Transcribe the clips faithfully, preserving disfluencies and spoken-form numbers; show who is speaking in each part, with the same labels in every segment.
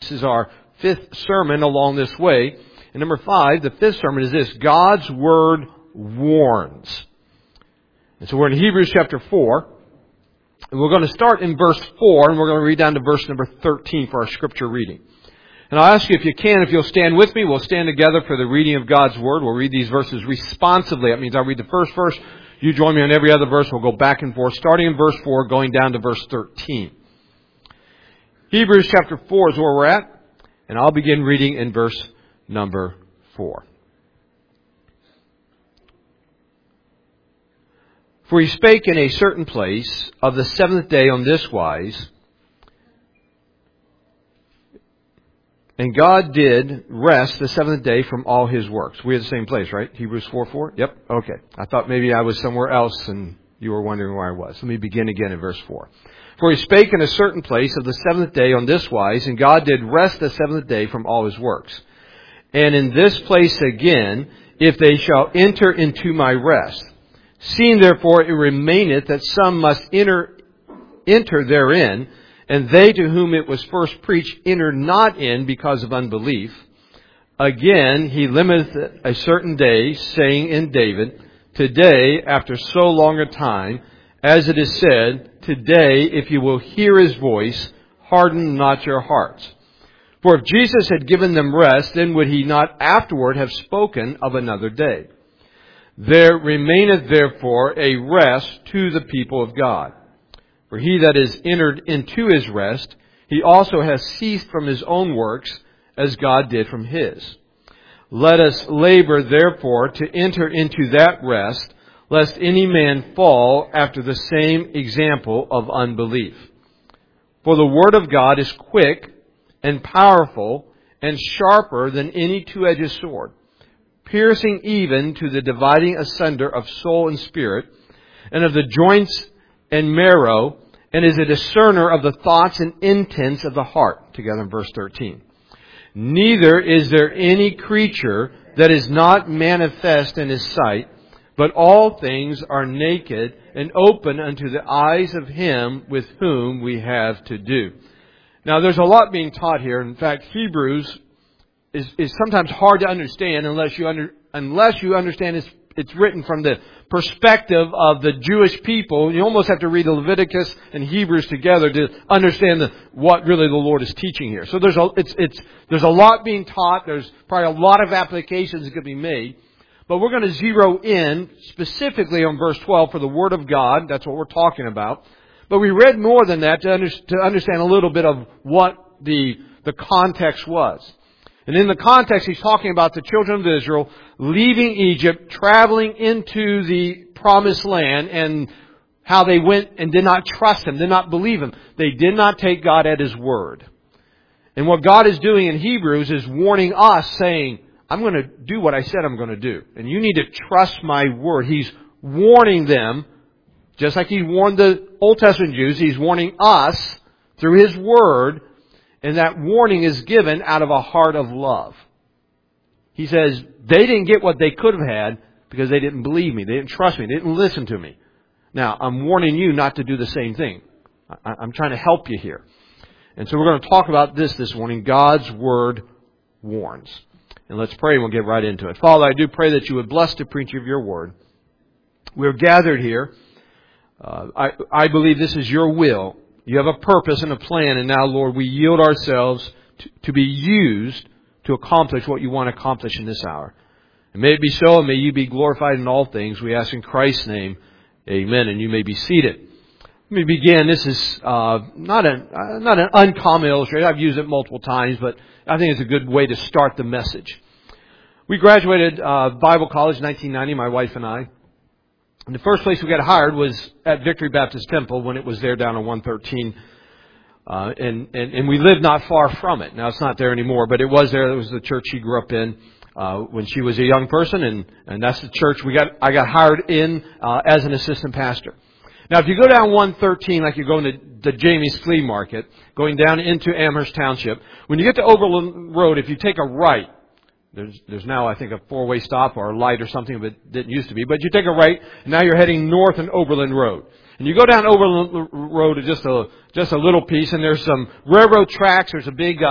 Speaker 1: This is our fifth sermon along this way. And number five, the fifth sermon is this: God's Word warns. And so we're in Hebrews chapter four. And we're going to start in verse four, and we're going to read down to verse number thirteen for our scripture reading. And I'll ask you if you can, if you'll stand with me, we'll stand together for the reading of God's Word. We'll read these verses responsively. That means I'll read the first verse, you join me on every other verse. We'll go back and forth, starting in verse four, going down to verse thirteen. Hebrews chapter four is where we're at, and I'll begin reading in verse number four. For he spake in a certain place of the seventh day on this wise, and God did rest the seventh day from all His works. We're at the same place, right? Hebrews four four? Yep. Okay. I thought maybe I was somewhere else and you were wondering where I was. Let me begin again in verse four. For he spake in a certain place of the seventh day on this wise, and God did rest the seventh day from all His works. And in this place again, if they shall enter into my rest. Seeing therefore it remaineth that some must enter, enter therein, and they to whom it was first preached enter not in because of unbelief. Again, he limiteth a certain day, saying in David, Today, after so long a time, as it is said, Today, if you will hear His voice, harden not your hearts. For if Jesus had given them rest, then would He not afterward have spoken of another day. There remaineth therefore a rest to the people of God. For he that is entered into His rest, he also has ceased from his own works, as God did from His. Let us labor therefore to enter into that rest, lest any man fall after the same example of unbelief. For the Word of God is quick and powerful and sharper than any two-edged sword, piercing even to the dividing asunder of soul and spirit, and of the joints and marrow, and is a discerner of the thoughts and intents of the heart. Together in verse thirteen. Neither is there any creature that is not manifest in His sight, but all things are naked and open unto the eyes of Him with whom we have to do. Now there's a lot being taught here. In fact, Hebrews is, is sometimes hard to understand unless you under, unless you understand it's, it's written from the perspective of the Jewish people. You almost have to read the Leviticus and Hebrews together to understand the, what really the Lord is teaching here. So there's a, it's, it's, there's a lot being taught. There's probably a lot of applications that could be made. But we're going to zero in specifically on verse twelve for the Word of God. That's what we're talking about. But we read more than that to, under, to understand a little bit of what the, the context was. And in the context, he's talking about the children of Israel leaving Egypt, traveling into the promised land, and how they went and did not trust Him, did not believe Him. They did not take God at His word. And what God is doing in Hebrews is warning us, saying, I'm going to do what I said I'm going to do. And you need to trust my word. He's warning them, just like He warned the Old Testament Jews, He's warning us through His word. And that warning is given out of a heart of love. He says, they didn't get what they could have had because they didn't believe me. They didn't trust me. They didn't listen to me. Now, I'm warning you not to do the same thing. I'm trying to help you here. And so we're going to talk about this this morning. God's Word warns. And let's pray and we'll get right into it. Father, I do pray that you would bless the preacher of your Word. We're gathered here. Uh, I, I believe this is your will. You have a purpose and a plan, and now, Lord, we yield ourselves to, to be used to accomplish what you want to accomplish in this hour. And may it be so, and may you be glorified in all things. We ask in Christ's name, amen, and you may be seated. Let me begin. This is uh, not, a, uh, not an uncommon illustration. I've used it multiple times, but I think it's a good way to start the message. We graduated uh, Bible college in nineteen ninety, my wife and I. And the first place we got hired was at Victory Baptist Temple when it was there down on one thirteen. Uh, and, and, and we lived not far from it. Now, it's not there anymore, but it was there. It was the church she grew up in uh, when she was a young person. And, and that's the church we got. I got hired in uh, as an assistant pastor. Now, if you go down one thirteen, like you're going to the Jamie's Flea Market, going down into Amherst Township, when you get to Overland Road, if you take a right, There's, there's now, I think, a four-way stop or a light or something, but it didn't used to be. But you take a right, and now you're heading north on Overland Road. And you go down Overland Road just a, just a little piece, and there's some railroad tracks. There's a big uh,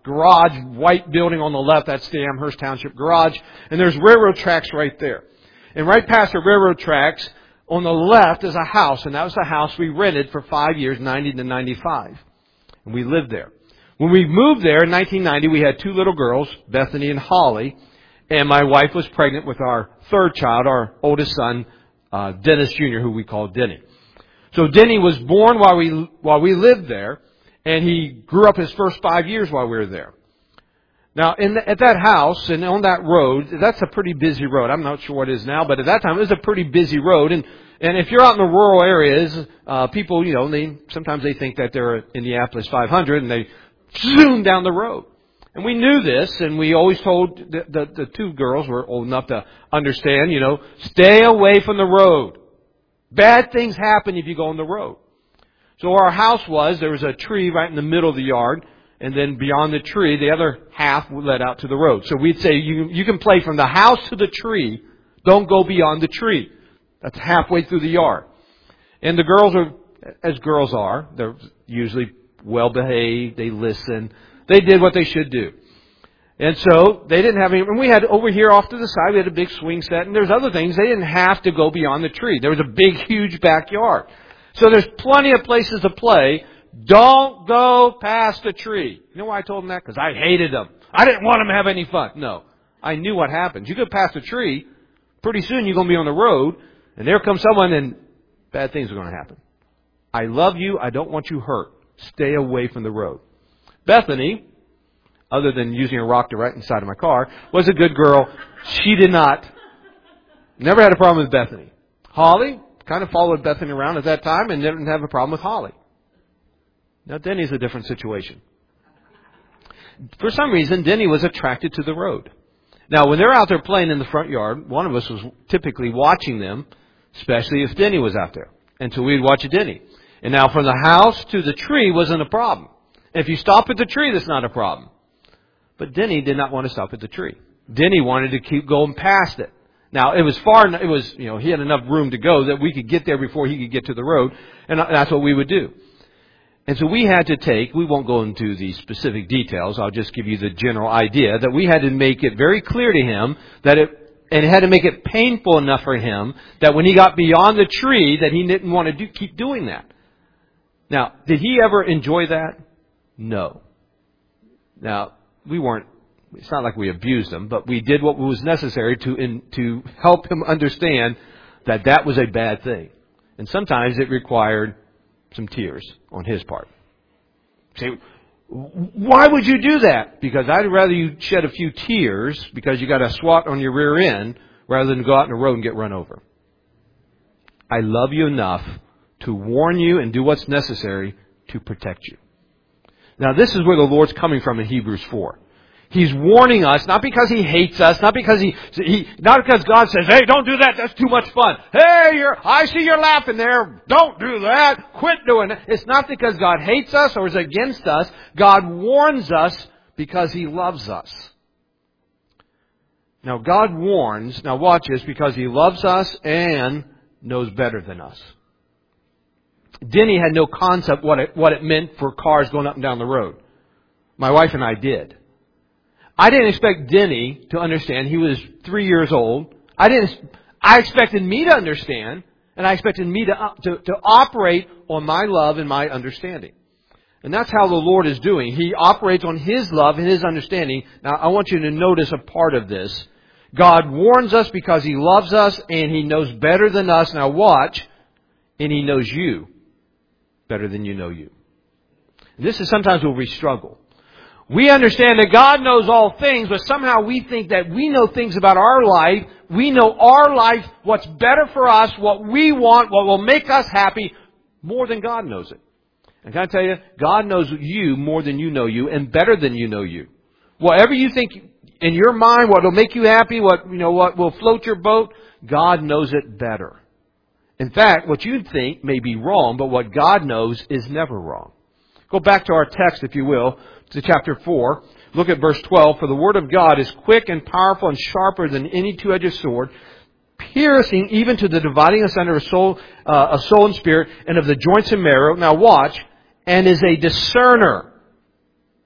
Speaker 1: garage, white building on the left. That's the Amherst Township Garage. And there's railroad tracks right there. And right past the railroad tracks, on the left is a house. And that was the house we rented for five years, ninety to ninety-five. And we lived there. When we moved there in nineteen ninety, we had two little girls, Bethany and Holly. And my wife was pregnant with our third child, our oldest son, uh, Dennis Junior, who we called Denny. So Denny was born while we while we lived there, and he grew up his first five years while we were there. Now, in the, at that house and on that road, that's a pretty busy road. I'm not sure what it is now, but at that time it was a pretty busy road. And and if you're out in the rural areas, uh, people, you know, they sometimes they think that they're Indianapolis five hundred, and they zoom down the road. And we knew this, and we always told the, the, the two girls were old enough to understand, you know, stay away from the road. Bad things happen if you go on the road. So our house was, there was a tree right in the middle of the yard, and then beyond the tree, the other half led out to the road. So we'd say, you, you can play from the house to the tree, don't go beyond the tree. That's halfway through the yard. And the girls are, as girls are, they're usually well-behaved, they listen. They did what they should do. And so they didn't have any, and we had over here off to the side, we had a big swing set, and there's other things. They didn't have to go beyond the tree. There was a big, huge backyard. So there's plenty of places to play. Don't go past the tree. You know why I told them that? Because I hated them. I didn't want them to have any fun. No. I knew what happens. You go past the tree, pretty soon you're going to be on the road, and there comes someone, and bad things are going to happen. I love you. I don't want you hurt. Stay away from the road. Bethany, other than using a rock to right inside of my car, was a good girl. She did not. Never had a problem with Bethany. Holly kind of followed Bethany around at that time and didn't have a problem with Holly. Now, Denny's a different situation. For some reason, Denny was attracted to the road. Now, when they're out there playing in the front yard, one of us was typically watching them, especially if Denny was out there. And so we'd watch Denny. And now from the house to the tree wasn't a problem. If you stop at the tree, that's not a problem. But Denny did not want to stop at the tree. Denny wanted to keep going past it. Now, it was far, it was, you know, he had enough room to go that we could get there before he could get to the road. And that's what we would do. And so we had to take, we won't go into the specific details, I'll just give you the general idea, that we had to make it very clear to him that it, and it had to make it painful enough for him that when he got beyond the tree that he didn't want to do, keep doing that. Now, did he ever enjoy that? No. Now, we weren't, it's not like we abused him, but we did what was necessary to in, to help him understand that that was a bad thing. And sometimes it required some tears on his part. Say, why would you do that? Because I'd rather you shed a few tears because you got a swat on your rear end rather than go out on the road and get run over. I love you enough to warn you and do what's necessary to protect you. Now, this is where the Lord's coming from in Hebrews four. He's warning us, not because He hates us, not because He, he not because God says, hey, don't do that, that's too much fun. Hey, you're, I see you're laughing there, don't do that, quit doing it. It's not because God hates us or is against us. God warns us because He loves us. Now, God warns, now watch this, because He loves us and knows better than us. Denny had no concept what it, what it meant for cars going up and down the road. My wife and I did. I didn't expect Denny to understand. He was three years old. I didn't. I expected me to understand, and I expected me to, to, to operate on my love and my understanding. And that's how the Lord is doing. He operates on His love and His understanding. Now, I want you to notice a part of this. God warns us because He loves us, and He knows better than us. Now watch, and He knows you better than you know you. And this is sometimes where we struggle. We understand that God knows all things, but somehow we think that we know things about our life. We know our life, what's better for us, what we want, what will make us happy, more than God knows it. And can I tell you, God knows you more than you know you, and better than you know you. Whatever you think in your mind, what will make you happy, what you know, what will float your boat, God knows it better. In fact, what you think may be wrong, but what God knows is never wrong. Go back to our text, if you will, to chapter four. Look at verse twelve. For the word of God is quick and powerful and sharper than any two-edged sword, piercing even to the dividing asunder of soul, uh, of soul and spirit, and of the joints and marrow. Now watch, and is a discerner.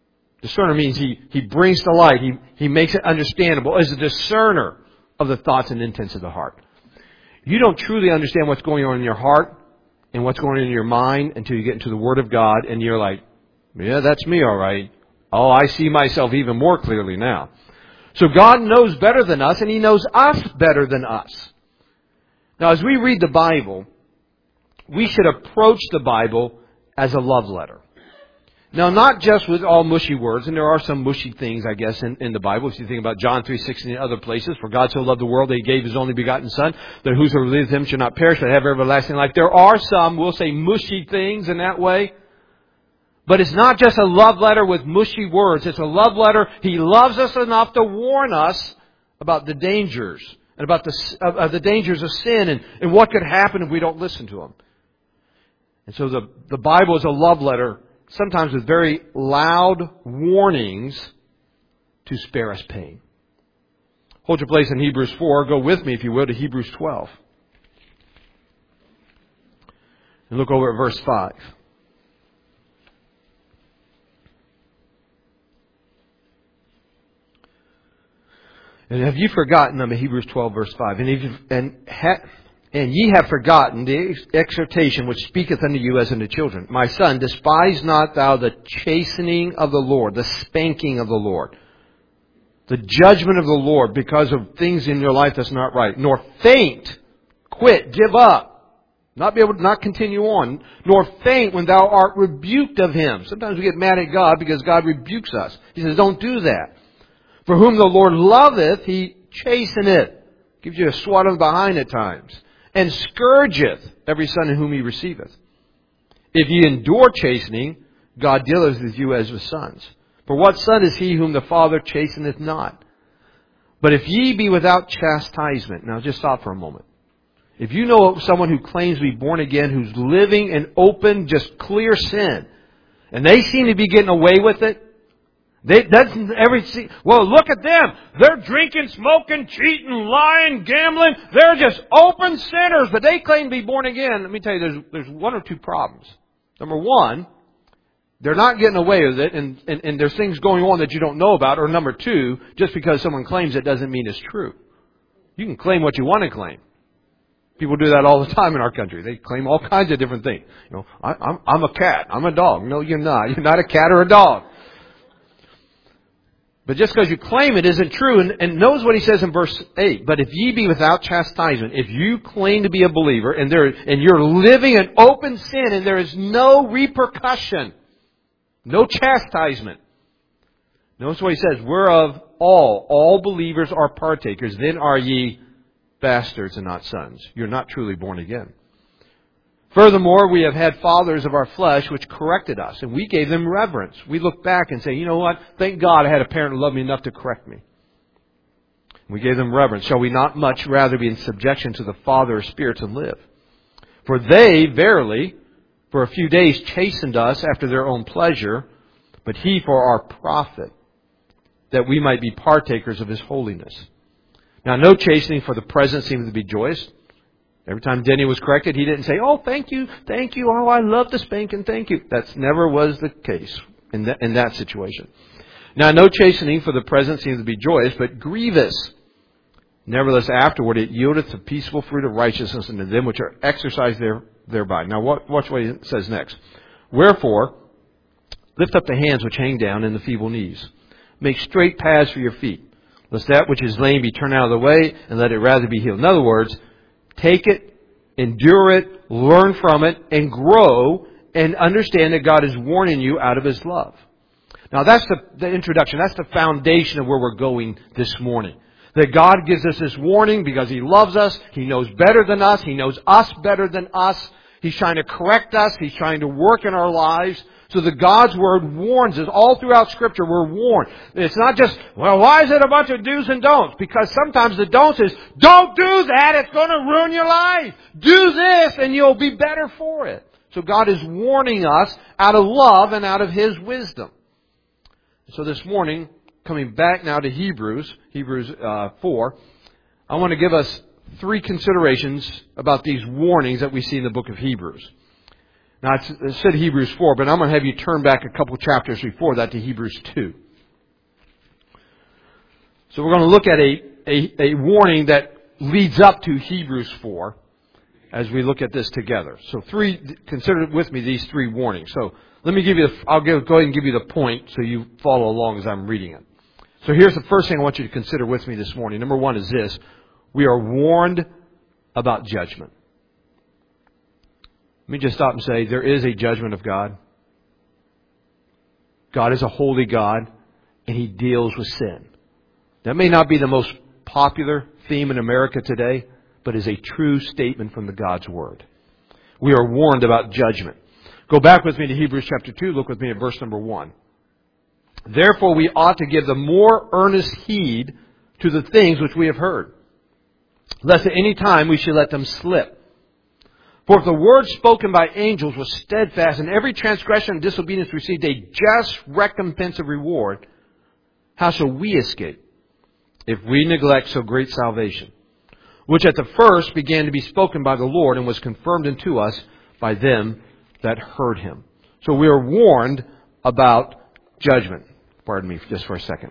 Speaker 1: Discerner means he, he brings to light. He, he makes it understandable. As a discerner of the thoughts and intents of the heart. You don't truly understand what's going on in your heart and what's going on in your mind until you get into the Word of God and you're like, yeah, that's me, all right. Oh, I see myself even more clearly now. So God knows better than us, and He knows us better than us. Now, as we read the Bible, we should approach the Bible as a love letter. Now, not just with all mushy words, and there are some mushy things, I guess, in, in the Bible. If you think about John three sixteen and other places, for God so loved the world that He gave His only begotten Son, that whosoever believes Him shall not perish but have everlasting life. There are some, we'll say, mushy things in that way. But it's not just a love letter with mushy words. It's a love letter. He loves us enough to warn us about the dangers, and about the, uh, the dangers of sin, and, and what could happen if we don't listen to Him. And so the, the Bible is a love letter, sometimes with very loud warnings to spare us pain. Hold your place in Hebrews four. Go with me, if you will, to Hebrews twelve. And look over at verse five. And have you forgotten, I'm in Hebrews twelve, verse five, and, if you, and, ha, and ye have forgotten the exhortation which speaketh unto you as unto children. My son, despise not thou the chastening of the Lord, the spanking of the Lord, the judgment of the Lord because of things in your life that's not right. Nor faint, quit, give up, not be able to not continue on, nor faint when thou art rebuked of Him. Sometimes we get mad at God because God rebukes us. He says, don't do that. For whom the Lord loveth, He chasteneth. Gives you a swat on behind at times. And scourgeth every son in whom He receiveth. If ye endure chastening, God dealeth with you as with sons. For what son is he whom the Father chasteneth not? But if ye be without chastisement. Now just stop for a moment. If you know someone who claims to be born again, who's living in open, just clear sin, and they seem to be getting away with it, They doesn't every see. Well, look at them. They're drinking, smoking, cheating, lying, gambling. They're just open sinners, but they claim to be born again. Let me tell you, there's there's one or two problems. Number one, they're not getting away with it, and, and, and there's things going on that you don't know about. Or number two, just because someone claims it doesn't mean it's true. You can claim what you want to claim. People do that all the time in our country. They claim all kinds of different things. You know, I, I'm I'm a cat. I'm a dog. No, you're not. You're not a cat or a dog. But just because you claim it isn't true. And, and notice what he says in verse eight. But if ye be without chastisement, if you claim to be a believer and there and you're living in open sin and there is no repercussion, no chastisement. Notice what he says. Whereof all, all believers are partakers, then are ye bastards and not sons. You're not truly born again. Furthermore, we have had fathers of our flesh which corrected us, and we gave them reverence. We look back and say, you know what? Thank God I had a parent who loved me enough to correct me. We gave them reverence. Shall we not much rather be in subjection to the Father of spirits and live? For they, verily, for a few days chastened us after their own pleasure, but He for our profit, that we might be partakers of His holiness. Now, no chastening for the present seems to be joyous. Every time Denny was corrected, he didn't say, oh, thank you, thank you, oh, I love the spanking, thank you. That never was the case in that, in that situation. Now, no chastening for the present seems to be joyous, but grievous. Nevertheless, afterward it yieldeth the peaceful fruit of righteousness unto them which are exercised there, thereby. Now, watch what he says next. Wherefore, lift up the hands which hang down and the feeble knees. Make straight paths for your feet, lest that which is lame be turned out of the way, and let it rather be healed. In other words, take it, endure it, learn from it, and grow, and understand that God is warning you out of His love. Now that's the, the introduction. That's the foundation of where we're going this morning. That God gives us this warning because He loves us. He knows better than us. He knows us better than us. He's trying to correct us. He's trying to work in our lives. So that God's Word warns us. All throughout Scripture we're warned. It's not just, well, why is it a bunch of do's and don'ts? Because sometimes the don'ts is, don't do that, it's going to ruin your life. Do this and you'll be better for it. So God is warning us out of love and out of His wisdom. So this morning, coming back now to Hebrews, Hebrews uh, four, I want to give us three considerations about these warnings that we see in the book of Hebrews. Now, I said Hebrews four, but I'm going to have you turn back a couple chapters before that to Hebrews two. So we're going to look at a, a, a warning that leads up to Hebrews four as we look at this together. So three, consider with me these three warnings. So let me give you, the, I'll give, go ahead and give you the point so you follow along as I'm reading it. So here's the first thing I want you to consider with me this morning. Number one is this. We are warned about judgment. Let me just stop and say there is a judgment of God. God is a holy God, and He deals with sin. That may not be the most popular theme in America today, but is a true statement from the God's Word. We are warned about judgment. Go back with me to Hebrews chapter two. Look with me at verse number one. Therefore we ought to give the more earnest heed to the things which we have heard, lest at any time we should let them slip. For if the word spoken by angels was steadfast, and every transgression and disobedience received a just recompense of reward, how shall we escape if we neglect so great salvation, which at the first began to be spoken by the Lord and was confirmed unto us by them that heard Him? So we are warned about judgment. Pardon me just for a second.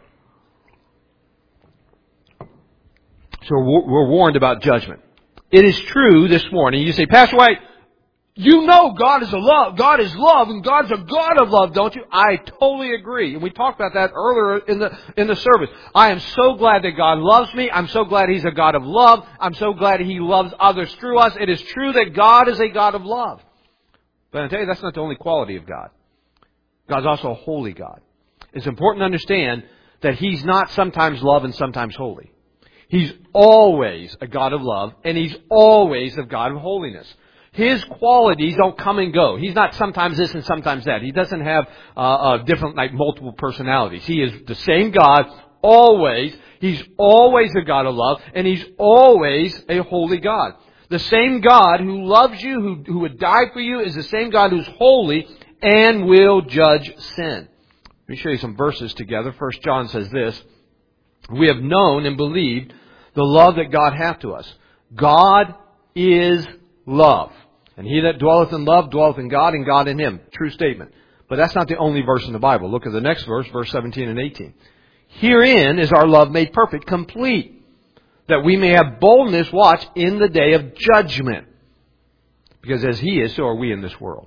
Speaker 1: So we're warned about judgment. It is true this morning. You say, Pastor White, you know God is a love. God is love, and God's a God of love, don't you? I totally agree. And we talked about that earlier in the in the service. I am so glad that God loves me. I'm so glad He's a God of love. I'm so glad He loves others through us. It is true that God is a God of love. But I tell you, that's not the only quality of God. God's also a holy God. It's important to understand that He's not sometimes love and sometimes holy. He's always a God of love, and He's always a God of holiness. His qualities don't come and go. He's not sometimes this and sometimes that. He doesn't have uh, uh, different, like multiple personalities. He is the same God always. He's always a God of love, and He's always a holy God. The same God who loves you, who, who would die for you, is the same God who's holy and will judge sin. Let me show you some verses together. First John says this. We have known and believed the love that God hath to us. God is love. And he that dwelleth in love dwelleth in God, and God in him. True statement. But that's not the only verse in the Bible. Look at the next verse, verse seventeen and eighteen. Herein is our love made perfect, complete, that we may have boldness, watch, in the day of judgment. Because as He is, so are we in this world.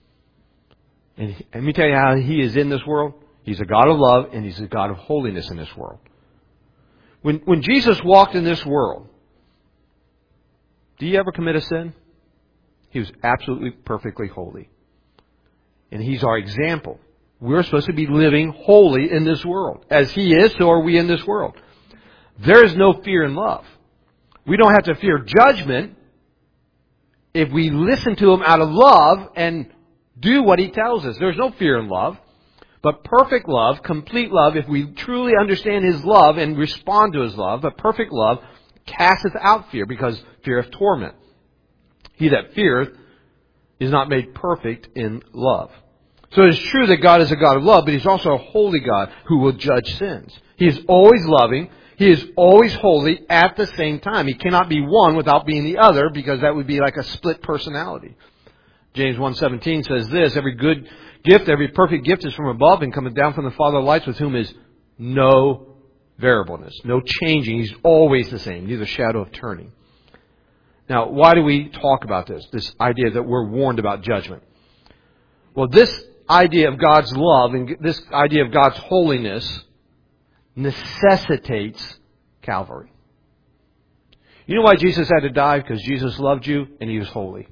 Speaker 1: And let me tell you how He is in this world. He's a God of love, and He's a God of holiness in this world. When, when Jesus walked in this world, did He ever commit a sin? He was absolutely perfectly holy. And He's our example. We're supposed to be living holy in this world. As He is, so are we in this world. There is no fear in love. We don't have to fear judgment if we listen to Him out of love and do what He tells us. There's no fear in love. But perfect love, complete love, if we truly understand His love and respond to His love, but perfect love casteth out fear, because fear of torment. He that feareth is not made perfect in love. So it is true that God is a God of love, but He's also a holy God who will judge sins. He is always loving. He is always holy at the same time. He cannot be one without being the other, because that would be like a split personality. James one seventeen says this, every good gift, every perfect gift is from above and cometh down from the Father of lights, with whom is no variableness, no changing. He's always the same, neither shadow of turning. Now, why do we talk about this? This idea that we're warned about judgment. Well, this idea of God's love and this idea of God's holiness necessitates Calvary. You know why Jesus had to die? Because Jesus loved you and He was holy.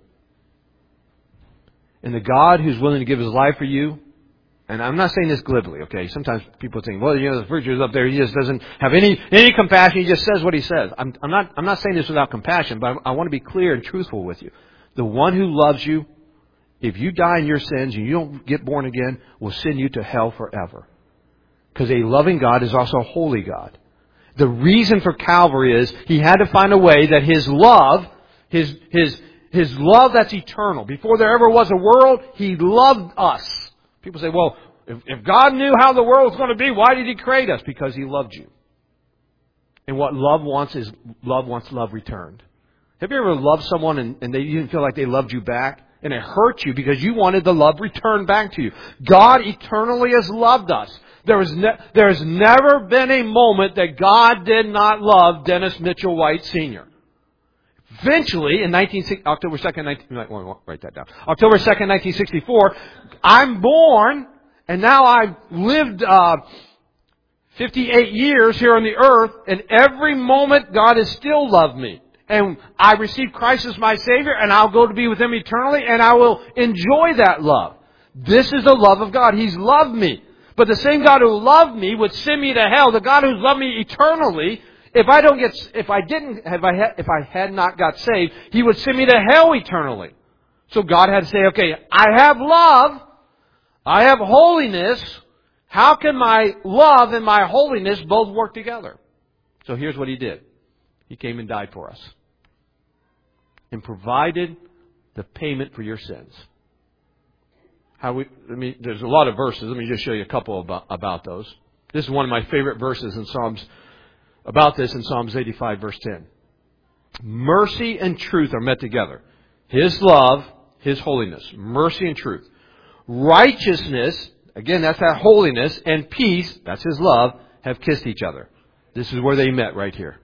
Speaker 1: And the God who's willing to give His life for you, and I'm not saying this glibly, okay? Sometimes people think, well, you know, the preacher's up there, he just doesn't have any any compassion, he just says what he says. I'm, I'm not I'm not saying this without compassion, but I want to be clear and truthful with you. The one who loves you, if you die in your sins and you don't get born again, will send you to hell forever. Because a loving God is also a holy God. The reason for Calvary is He had to find a way that His love, His His His love that's eternal. Before there ever was a world, He loved us. People say, well, if, if God knew how the world was going to be, why did He create us? Because He loved you. And what love wants is, love wants love returned. Have you ever loved someone and, and they didn't feel like they loved you back? And it hurt you because you wanted the love returned back to you. God eternally has loved us. There is ne- there has never been a moment that God did not love Dennis Mitchell White Senior Eventually, in nineteen, October second, nineteen, you might want to write that down. October second, nineteen sixty-four, I'm born, and now I've lived uh, fifty-eight years here on the earth, and every moment God has still loved me. And I received Christ as my Savior, and I'll go to be with Him eternally, and I will enjoy that love. This is the love of God. He's loved me. But the same God who loved me would send me to hell. The God who's loved me eternally, if I don't get, if I didn't, if I had, if I had not got saved, He would send me to hell eternally. So God had to say, okay, I have love, I have holiness. How can my love and my holiness both work together? So here's what He did. He came and died for us. And provided the payment for your sins. How we, I mean, there's a lot of verses. Let me just show you a couple about, about those. This is one of my favorite verses in Psalms, about this in Psalms eighty-five, verse ten. Mercy and truth are met together. His love, His holiness. Mercy and truth. Righteousness, again, that's that holiness, and peace, that's His love, have kissed each other. This is where they met right here.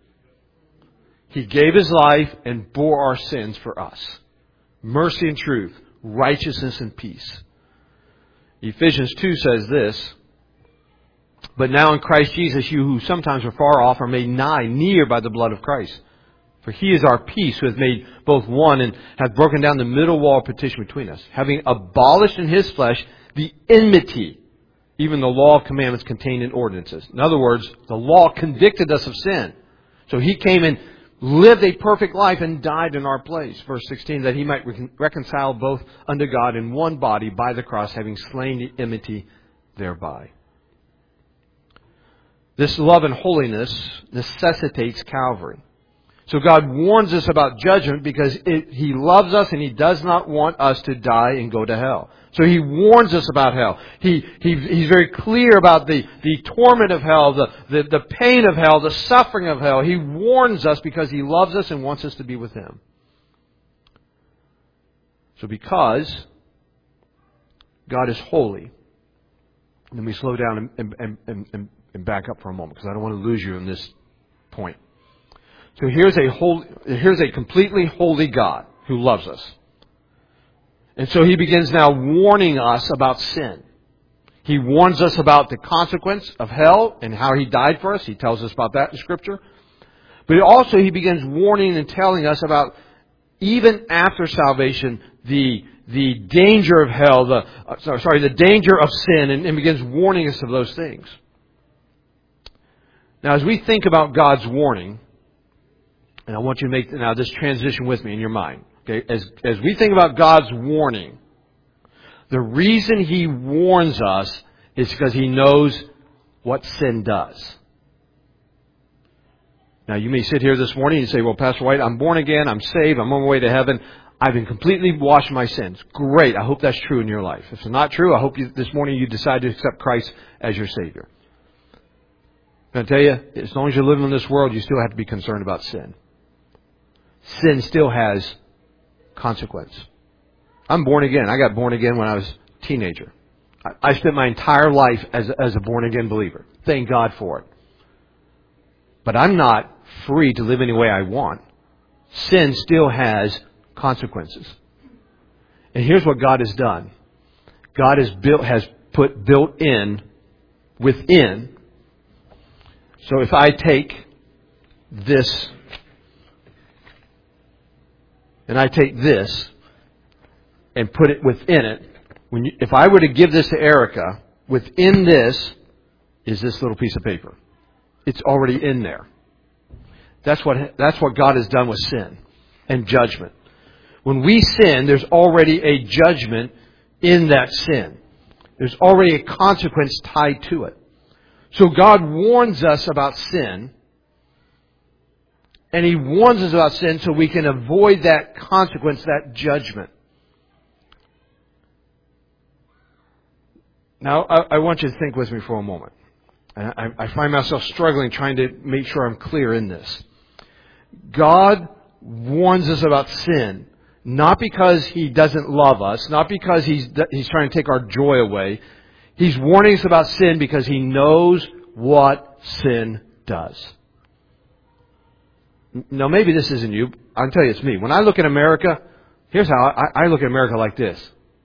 Speaker 1: He gave His life and bore our sins for us. Mercy and truth, righteousness and peace. Ephesians two says this, but now in Christ Jesus, you who sometimes are far off are made nigh, near by the blood of Christ. For He is our peace, who hath made both one and hath broken down the middle wall of partition between us, having abolished in His flesh the enmity, even the law of commandments contained in ordinances. In other words, the law convicted us of sin. So He came and lived a perfect life and died in our place. Verse sixteen, that He might re- reconcile both unto God in one body by the cross, having slain the enmity thereby. This love and holiness necessitates Calvary. So God warns us about judgment because it, He loves us and He does not want us to die and go to hell. So He warns us about hell. He, he He's very clear about the, the torment of hell, the, the, the pain of hell, the suffering of hell. He warns us because He loves us and wants us to be with Him. So because God is holy, let me slow down and, and, and, and, and back up for a moment because I don't want to lose you in this point. So here's a holy, here's a completely holy God who loves us. And so He begins now warning us about sin. He warns us about the consequence of hell and how He died for us. He tells us about that in Scripture. But also He begins warning and telling us about, even after salvation, the the danger of hell, the uh, sorry, the danger of sin, and, and begins warning us of those things. Now, as we think about God's warning, and I want you to make now this transition with me in your mind. Okay, as as we think about God's warning, the reason He warns us is because He knows what sin does. Now, you may sit here this morning and say, well, Pastor White, I'm born again, I'm saved, I'm on my way to heaven, I've been completely washed of my sins. Great, I hope that's true in your life. If it's not true, I hope you, this morning you decide to accept Christ as your Savior. I'm going to tell you, as long as you're living in this world, you still have to be concerned about sin. Sin still has consequence. I'm born again. I got born again when I was a teenager. I, I spent my entire life as, as a born again believer. Thank God for it. But I'm not free to live any way I want. Sin still has consequences. And here's what God has done. God has built, has put built in, within. So if I take this, and I take this, and put it within it, when you, if I were to give this to Erica, within this is this little piece of paper. It's already in there. That's what, that's what God has done with sin and judgment. When we sin, there's already a judgment in that sin. There's already a consequence tied to it. So God warns us about sin. And He warns us about sin so we can avoid that consequence, that judgment. Now, I, I want you to think with me for a moment. I, I find myself struggling trying to make sure I'm clear in this. God warns us about sin. Not because He doesn't love us, not because He's He's trying to take our joy away. He's warning us about sin because He knows what sin does. Now, maybe this isn't you. I'll tell you it's me. When I look at America, here's how I, I look at America like this.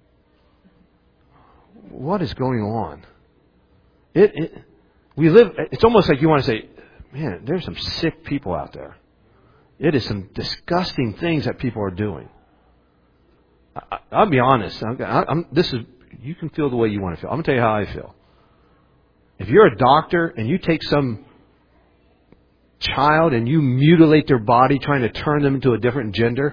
Speaker 1: What is going on? It, it, we live, it's almost like you want to say, man, there's some sick people out there. It is some disgusting things that people are doing. I, I'll be honest. I'm, I'm, this is, you can feel the way you want to feel. I'm going to tell you how I feel. If you're a doctor and you take some child and you mutilate their body trying to turn them into a different gender,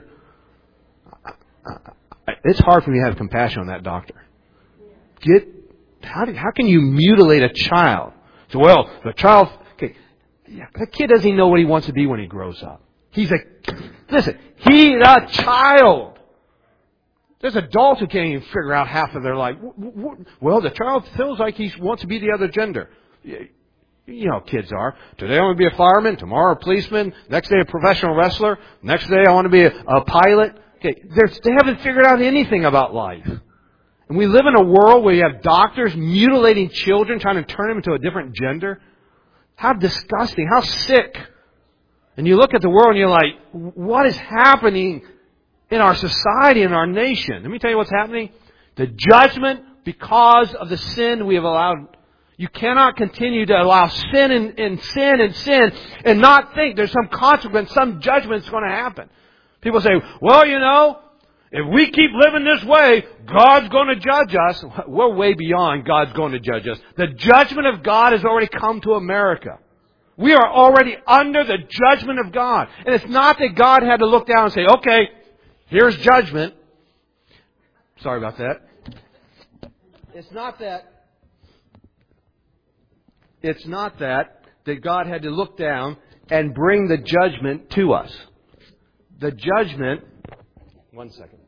Speaker 1: it's hard for me to have compassion on that doctor. Get how do, how can you mutilate a child? So, well, the child, okay, the kid doesn't even know what he wants to be when he grows up. He's a, listen, he's a child. There's adults who can't even figure out half of their life. Well, the child feels like he wants to be the other gender. You know how kids are. Today I want to be a fireman. Tomorrow a policeman. Next day a professional wrestler. Next day I want to be a, a pilot. Okay, they haven't figured out anything about life. And we live in a world where you have doctors mutilating children, trying to turn them into a different gender. How disgusting. How sick. And you look at the world and you're like, what is happening in our society, in our nation? Let me tell you what's happening. The judgment because of the sin we have allowed. You cannot continue to allow sin and, and sin and sin and not think there's some consequence, some judgment is going to happen. People say, well, you know, if we keep living this way, God's going to judge us. We're way beyond God's going to judge us. The judgment of God has already come to America. We are already under the judgment of God. And it's not that God had to look down and say, okay, here's judgment. Sorry about that. It's not that. It's not that, that God had to look down and bring the judgment to us. The judgment, one second.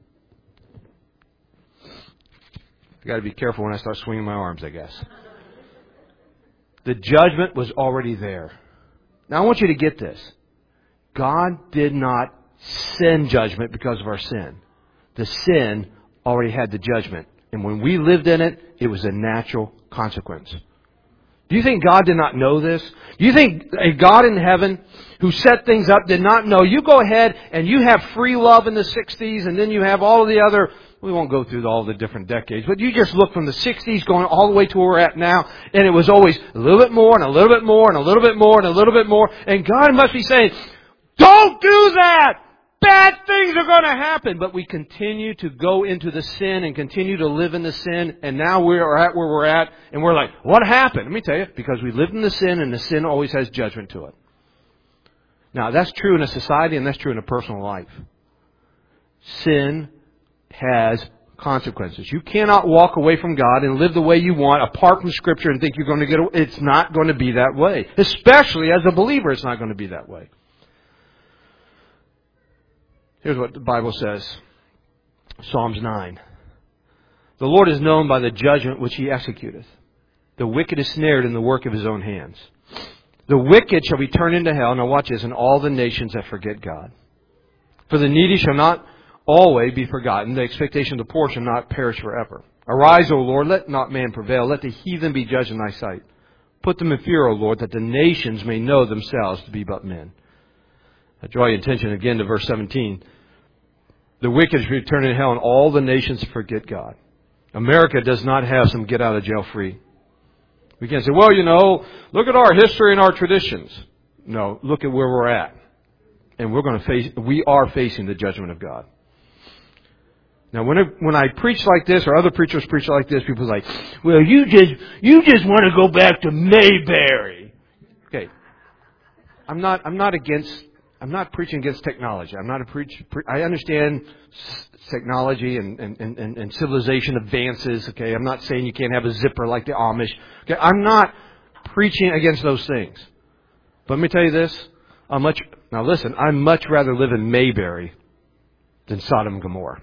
Speaker 1: I've got to be careful when I start swinging my arms, I guess. The judgment was already there. Now I want you to get this. God did not send judgment because of our sin. The sin already had the judgment. And when we lived in it, it was a natural consequence. Do you think God did not know this? Do you think a God in heaven who set things up did not know? You go ahead and you have free love in the sixties and then you have all of the other, we won't go through all the different decades, but you just look from the sixties going all the way to where we're at now, and it was always a little bit more and a little bit more and a little bit more and a little bit more. And God must be saying, don't do that! Bad things are going to happen. But we continue to go into the sin and continue to live in the sin. And now we are at where we're at. And we're like, what happened? Let me tell you. Because we lived in the sin and the sin always has judgment to it. Now, that's true in a society and that's true in a personal life. Sin has consequences. You cannot walk away from God and live the way you want apart from Scripture and think you're going to get away. It's not going to be that way. Especially as a believer, it's not going to be that way. Here's what the Bible says. Psalms nine. The Lord is known by the judgment which He executeth. The wicked is snared in the work of his own hands. The wicked shall be turned into hell. Now watch this. And all the nations that forget God. For the needy shall not always be forgotten. The expectation of the poor shall not perish forever. Arise, O Lord. Let not man prevail. Let the heathen be judged in thy sight. Put them in fear, O Lord, that the nations may know themselves to be but men. I draw your attention again to verse seventeen. The wicked shall be turned into hell, and all the nations forget God. America does not have some get out of jail free. We can't say, well, you know, look at our history and our traditions. No, look at where we're at. And we're going to face, we are facing the judgment of God. Now, when I, when I preach like this, or other preachers preach like this, people are like, well, you just, you just want to go back to Mayberry. Okay. I'm not, I'm not against, I'm not preaching against technology. I'm not a preach, pre- I understand technology and, and, and, and civilization advances. Okay. I'm not saying you can't have a zipper like the Amish. Okay. I'm not preaching against those things. But let me tell you this. I'm much, now listen, I'd much rather live in Mayberry than Sodom and Gomorrah.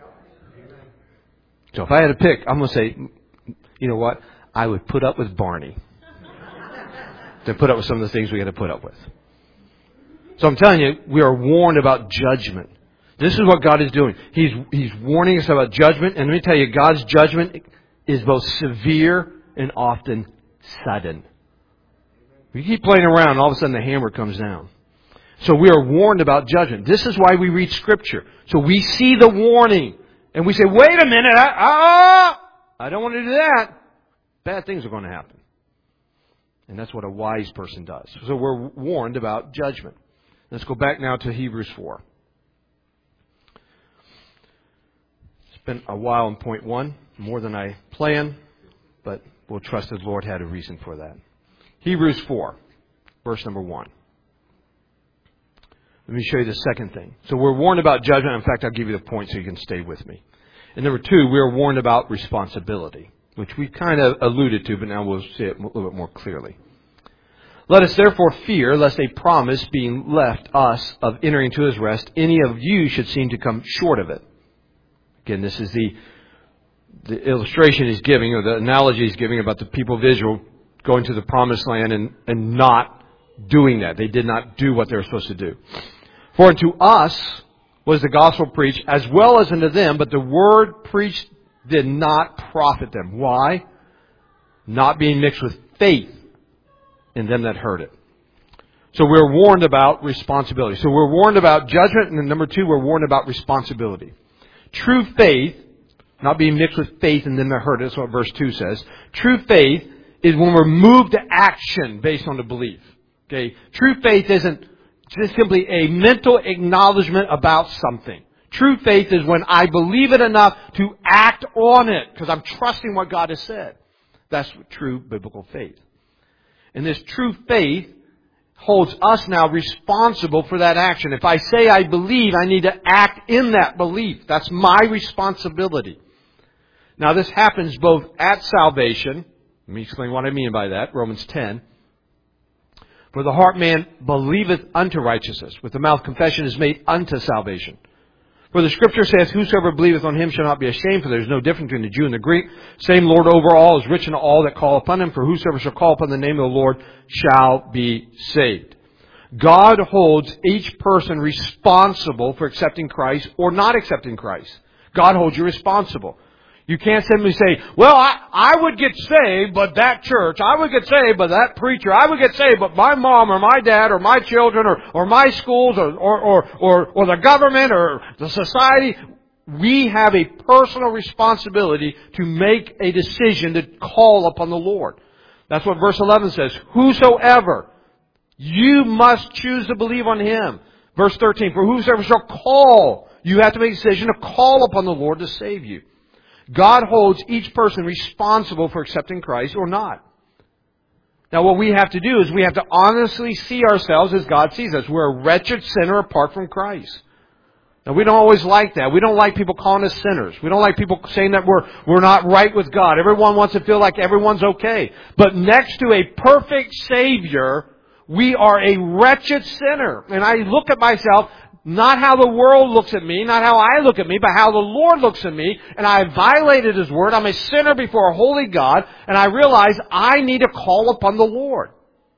Speaker 1: So if I had to pick, I'm going to say, you know what? I would put up with Barney than put up with some of the things we had to put up with. So I'm telling you, we are warned about judgment. This is what God is doing. He's, He's warning us about judgment. And let me tell you, God's judgment is both severe and often sudden. We keep playing around and all of a sudden the hammer comes down. So we are warned about judgment. This is why we read Scripture. So we see the warning. And we say, wait a minute, I, ah, I don't want to do that. Bad things are going to happen. And that's what a wise person does. So we're warned about judgment. Let's go back now to Hebrews four. Spent a while in point one, more than I planned, but we'll trust that the Lord had a reason for that. Hebrews four, verse number one. Let me show you the second thing. So we're warned about judgment. In fact, I'll give you the point so you can stay with me. And number two, we are warned about responsibility, which we kind of alluded to, but now we'll see it a little bit more clearly. Let us therefore fear, lest a promise being left us of entering into His rest, any of you should seem to come short of it. Again, this is the the illustration he's giving, or the analogy he's giving about the people of Israel going to the promised land and, and not doing that. They did not do what they were supposed to do. For unto us was the gospel preached, as well as unto them, but the word preached did not profit them. Why? Not being mixed with faith in them that heard it. So we're warned about responsibility. So we're warned about judgment, and then number two, we're warned about responsibility. True faith, not being mixed with faith in them that heard it, that's what verse two says. True faith is when we're moved to action based on the belief. Okay? True faith isn't just simply a mental acknowledgement about something. True faith is when I believe it enough to act on it because I'm trusting what God has said. That's true biblical faith. And this true faith holds us now responsible for that action. If I say I believe, I need to act in that belief. That's my responsibility. Now this happens both at salvation. Let me explain what I mean by that. Romans ten. For the heart man believeth unto righteousness. With the mouth confession is made unto salvation. For the Scripture says, whosoever believeth on Him shall not be ashamed, for there is no difference between the Jew and the Greek. Same Lord over all, is rich in all that call upon Him. For whosoever shall call upon the name of the Lord shall be saved. God holds each person responsible for accepting Christ or not accepting Christ. God holds you responsible. You can't simply say, well, I, I would get saved, but that church, I would get saved, but that preacher, I would get saved, but my mom or my dad or my children or, or my schools or, or, or, or, or the government or the society. We have a personal responsibility to make a decision to call upon the Lord. That's what verse eleven says. Whosoever, you must choose to believe on Him. Verse thirteen, for whosoever shall call, you have to make a decision to call upon the Lord to save you. God holds each person responsible for accepting Christ or not. Now what we have to do is we have to honestly see ourselves as God sees us. We're a wretched sinner apart from Christ. Now we don't always like that. We don't like people calling us sinners. We don't like people saying that we're, we're not right with God. Everyone wants to feel like everyone's okay. But next to a perfect Savior, we are a wretched sinner. And I look at myself, not how the world looks at me, not how I look at me, but how the Lord looks at me. And I have violated His Word. I'm a sinner before a holy God. And I realize I need to call upon the Lord.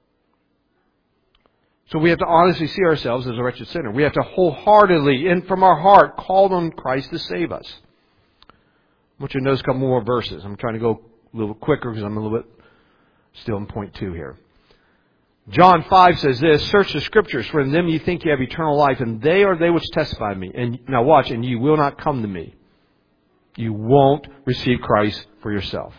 Speaker 1: So we have to honestly see ourselves as a wretched sinner. We have to wholeheartedly and from our heart call on Christ to save us. I want you to notice a couple more verses. I'm trying to go a little quicker because I'm a little bit still in point two here. John five says this, search the Scriptures, for in them you think you have eternal life, and they are they which testify of me. And now watch, and you will not come to me. You won't receive Christ for yourself.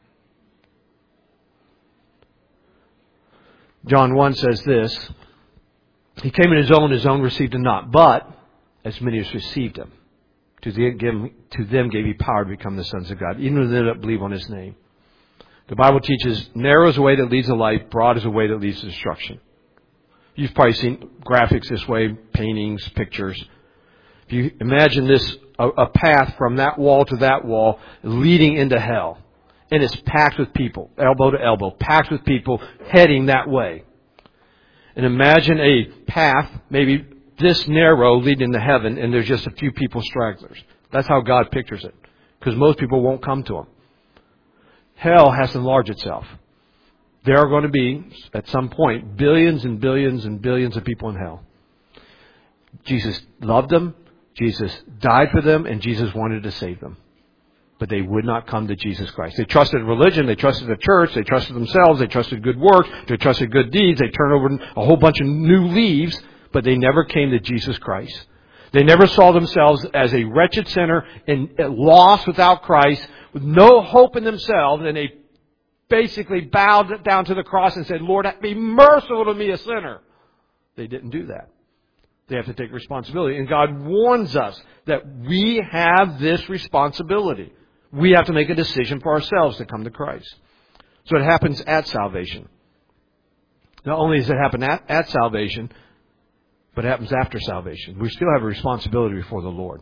Speaker 1: John one says this, He came in His own, His own received Him not. But as many as received Him, to them, to them gave He power to become the sons of God, even though they don't believe on His name. The Bible teaches, narrow is the way that leads to life, broad is the way that leads to destruction. You've probably seen graphics this way, paintings, pictures. If you imagine this, a, a path from that wall to that wall leading into hell. And it's packed with people, elbow to elbow, packed with people heading that way. And imagine a path, maybe this narrow, leading to heaven, and there's just a few people stragglers. That's how God pictures it. Because most people won't come to Him. Hell has to enlarge itself. There are going to be, at some point, billions and billions and billions of people in hell. Jesus loved them. Jesus died for them, and Jesus wanted to save them. But they would not come to Jesus Christ. They trusted religion, they trusted the church, they trusted themselves, they trusted good works, they trusted good deeds, they turned over a whole bunch of new leaves, but they never came to Jesus Christ. They never saw themselves as a wretched sinner and lost without Christ, with no hope in themselves, and they basically bowed down to the cross and said, Lord, be merciful to me, a sinner. They didn't do that. They have to take responsibility. And God warns us that we have this responsibility. We have to make a decision for ourselves to come to Christ. So it happens at salvation. Not only does it happen at, at salvation, but it happens after salvation. We still have a responsibility before the Lord.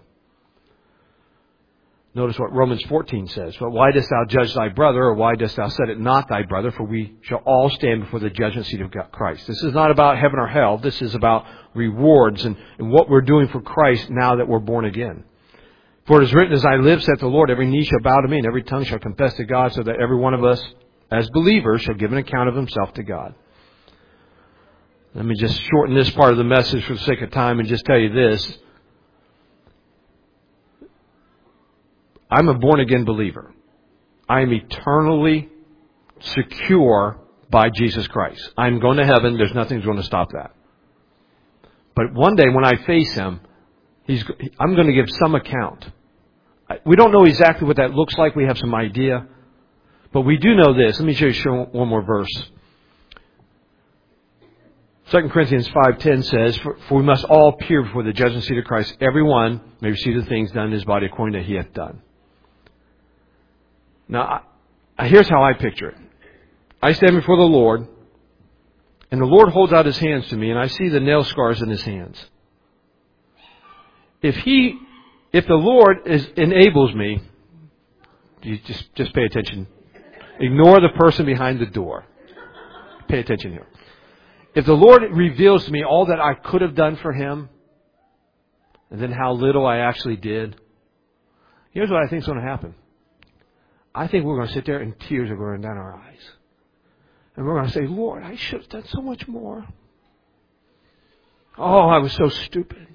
Speaker 1: Notice what Romans fourteen says. But why dost thou judge thy brother, or why dost thou set it not thy brother? For we shall all stand before the judgment seat of Christ. This is not about heaven or hell. This is about rewards and, and what we're doing for Christ now that we're born again. For it is written, as I live, saith the Lord, every knee shall bow to me, and every tongue shall confess to God, so that every one of us, as believers, shall give an account of himself to God. Let me just shorten this part of the message for the sake of time and just tell you this. I'm a born-again believer. I am eternally secure by Jesus Christ. I'm going to heaven. There's nothing that's going to stop that. But one day when I face Him, He's, I'm going to give some account. We don't know exactly what that looks like. We have some idea. But we do know this. Let me show you one more verse. Second Corinthians five ten says, for, for we must all appear before the judgment seat of Christ. Every one may receive the things done in his body according to he hath done. Now, I, here's how I picture it. I stand before the Lord, and the Lord holds out His hands to me, and I see the nail scars in His hands. If He, if the Lord is, enables me, you just, just pay attention. Ignore the person behind the door. Pay attention here. If the Lord reveals to me all that I could have done for Him, and then how little I actually did, here's what I think is going to happen. I think we're going to sit there and tears are going down our eyes. And we're going to say, Lord, I should have done so much more. Oh, I was so stupid.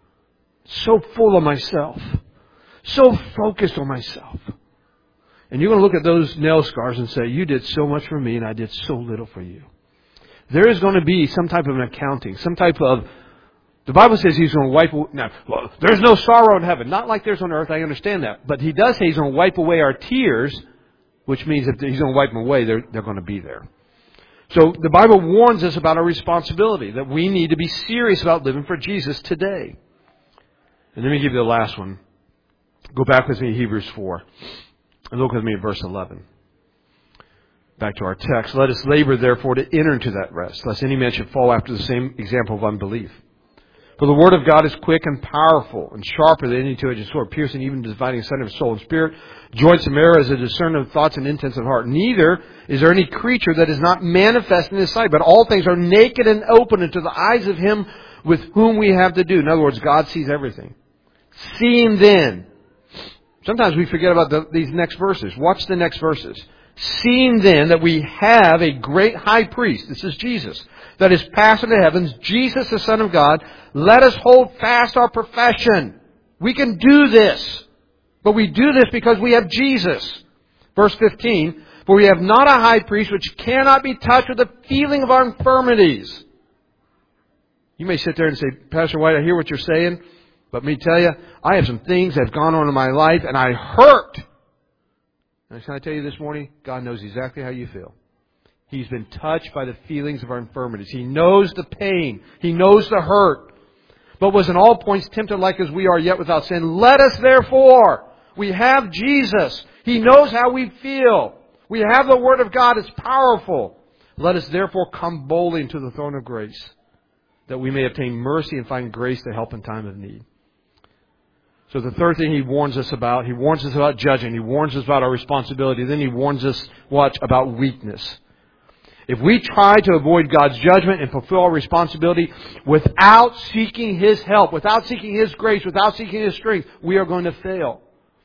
Speaker 1: So full of myself. So focused on myself. And you're going to look at those nail scars and say, you did so much for me and I did so little for you. There is going to be some type of an accounting, some type of, the Bible says He's going to wipe, now, well, there's no sorrow in heaven. Not like there's on earth, I understand that. But He does say He's going to wipe away our tears, which means if He's going to wipe them away, they're, they're going to be there. So the Bible warns us about our responsibility, that we need to be serious about living for Jesus today. And let me give you the last one. Go back with me to Hebrews four. And look with me at verse eleven. Back to our text. Let us labor, therefore, to enter into that rest, lest any man should fall after the same example of unbelief. For the word of God is quick and powerful, and sharper than any two-edged sword, piercing even to dividing asunder of soul and spirit, joints and marrow, as a discerner of thoughts and intents of heart. Neither is there any creature that is not manifest in His sight, but all things are naked and open unto the eyes of Him with whom we have to do. In other words, God sees everything. Seeing then. Sometimes we forget about the, these next verses. Watch the next verses. Seeing then that we have a great high priest, this is Jesus, that is passed into heavens, Jesus the Son of God, let us hold fast our profession. We can do this. But we do this because we have Jesus. Verse fifteen, for we have not a high priest which cannot be touched with the feeling of our infirmities. You may sit there and say, Pastor White, I hear what you're saying, but let me tell you, I have some things that have gone on in my life and I hurt. And can I tell you this morning, God knows exactly how you feel. He's been touched by the feelings of our infirmities. He knows the pain. He knows the hurt. But was in all points tempted like as we are, yet without sin. Let us therefore, we have Jesus. He knows how we feel. We have the Word of God. It's powerful. Let us therefore come boldly into the throne of grace, that we may obtain mercy and find grace to help in time of need. So the third thing He warns us about, He warns us about judging. He warns us about our responsibility. Then He warns us, watch, about weakness. If we try to avoid God's judgment and fulfill our responsibility without seeking His help, without seeking His grace, without seeking His strength, we are going to fail.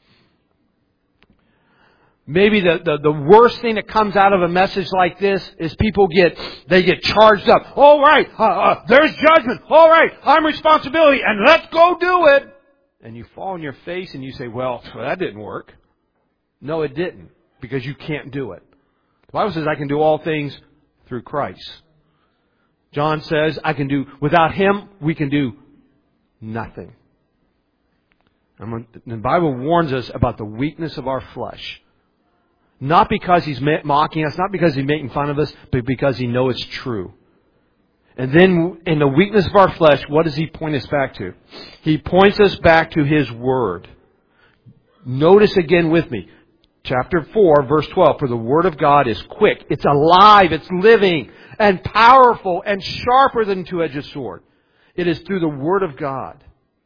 Speaker 1: Maybe the, the, the worst thing that comes out of a message like this is people get, they get charged up. All right, uh, uh, there's judgment. All right, I'm responsibility, and let's go do it. and you fall on your face and you say, well, that didn't work. No, it didn't, because you can't do it. The Bible says I can do all things through Christ. John says I can do, without Him, we can do nothing. And when, the Bible warns us about the weakness of our flesh. Not because He's mocking us, not because He's making fun of us, but because He knows it's true. And then in the weakness of our flesh, what does He point us back to? He points us back to His Word. Notice again with me. Chapter four, verse twelve. For the Word of God is quick. It's alive. It's living and powerful and sharper than a two-edged sword. It is through the Word of God.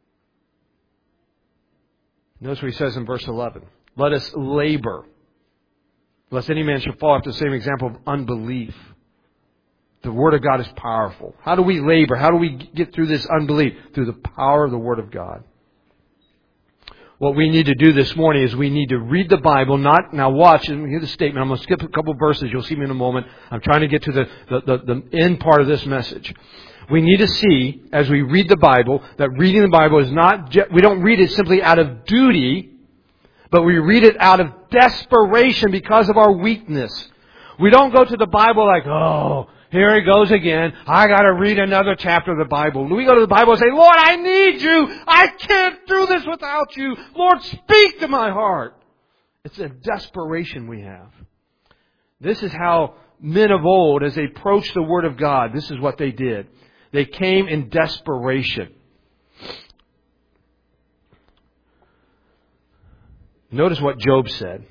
Speaker 1: Notice what He says in verse eleven. Let us labor, lest any man should fall after the same example of unbelief. The Word of God is powerful. How do we labor? How do we get through this unbelief? Through the power of the Word of God. What we need to do this morning is we need to read the Bible, not, now watch, and hear the statement. I'm going to skip a couple verses. You'll see me in a moment. I'm trying to get to the, the, the, the end part of this message. We need to see, as we read the Bible, that reading the Bible is not, we don't read it simply out of duty, but we read it out of desperation because of our weakness. We don't go to the Bible like, oh, here he goes again. I got to read another chapter of the Bible. We go to the Bible and say, Lord, I need you. I can't do this without you. Lord, speak to my heart. It's a desperation we have. This is how men of old, as they approached the Word of God, this is what they did. They came in desperation. Notice what Job said.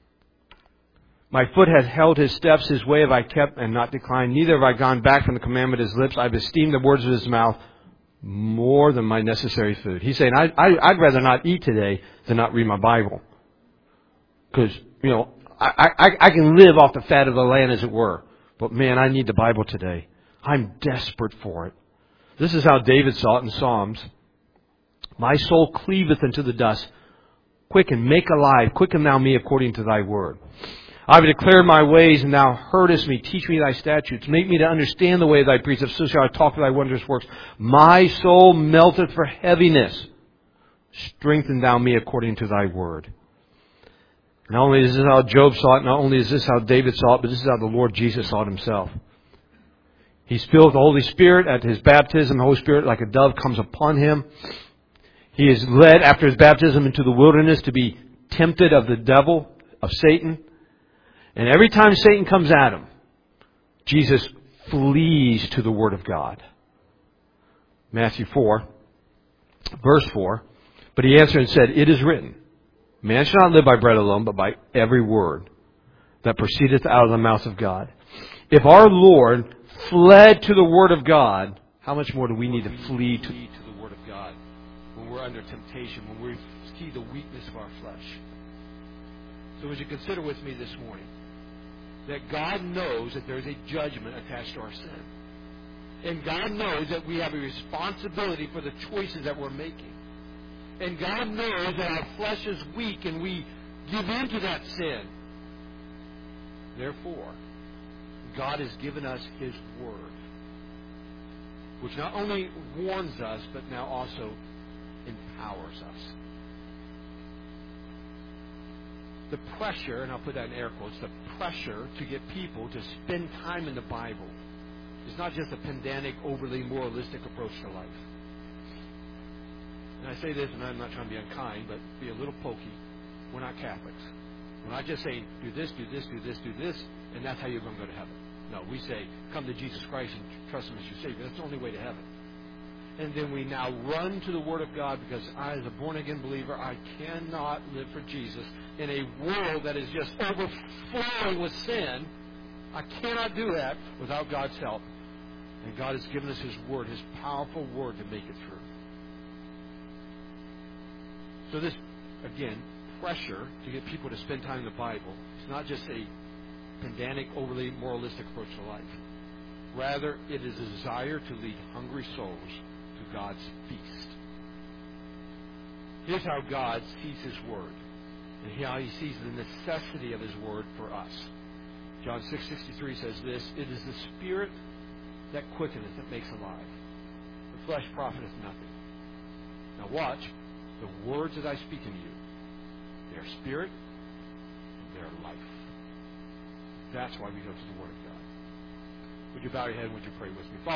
Speaker 1: My foot has held His steps, His way have I kept and not declined. Neither have I gone back from the commandment of His lips. I've esteemed the words of His mouth more than my necessary food. He's saying, I, I, I'd rather not eat today than not read my Bible. Because, you know, I, I, I can live off the fat of the land, as it were. But man, I need the Bible today. I'm desperate for it. This is how David saw it in Psalms. My soul cleaveth unto the dust. Quicken, make alive. Quicken thou me according to thy word. I have declared my ways, and thou heardest me. Teach me thy statutes. Make me to understand the way of thy precepts. So shall I talk of thy wondrous works. My soul melteth for heaviness. Strengthen thou me according to thy word. Not only is this how Job saw it, not only is this how David saw it, but this is how the Lord Jesus saw it Himself. He's filled with the Holy Spirit. At His baptism, the Holy Spirit, like a dove, comes upon Him. He is led after His baptism into the wilderness to be tempted of the devil, of Satan. And every time Satan comes at Him, Jesus flees to the Word of God. Matthew four, verse four. But He answered and said, It is written, man shall not live by bread alone, but by every word that proceedeth out of the mouth of God. If our Lord fled to the Word of God, how much more do we need to flee to, to the Word of God when we're under temptation, when we see the weakness of our flesh? So would you consider with me this morning that God knows that there's a judgment attached to our sin. And God knows that we have a responsibility for the choices that we're making. And God knows that our flesh is weak and we give in to that sin. Therefore, God has given us His Word, which not only warns us, but now also empowers us. The pressure, and I'll put that in air quotes, the pressure to get people to spend time in the Bible is not just a pedantic, overly moralistic approach to life. And I say this, and I'm not trying to be unkind, but be a little pokey. We're not Catholics. We're not just saying, do this, do this, do this, do this, and that's how you're going to go to heaven. No, we say, come to Jesus Christ and trust Him as your Savior. That's the only way to heaven. And then we now run to the Word of God because I, as a born-again believer, I cannot live for Jesus in a world that is just overflowing with sin. I cannot do that without God's help. And God has given us His Word, His powerful Word to make it through. So this, again, pressure to get people to spend time in the Bible is not just a pedantic, overly moralistic approach to life. Rather, it is a desire to lead hungry souls to God's feast. Here's how God sees His Word, and how He sees the necessity of His Word for us. John six sixty-three says this, "It is the Spirit that quickeneth, that makes alive. The flesh profiteth nothing." Now watch. The words that I speak unto you, they are spirit, they are life. That's why we go to the Word of God. Would you bow your head and would you pray with me? Father,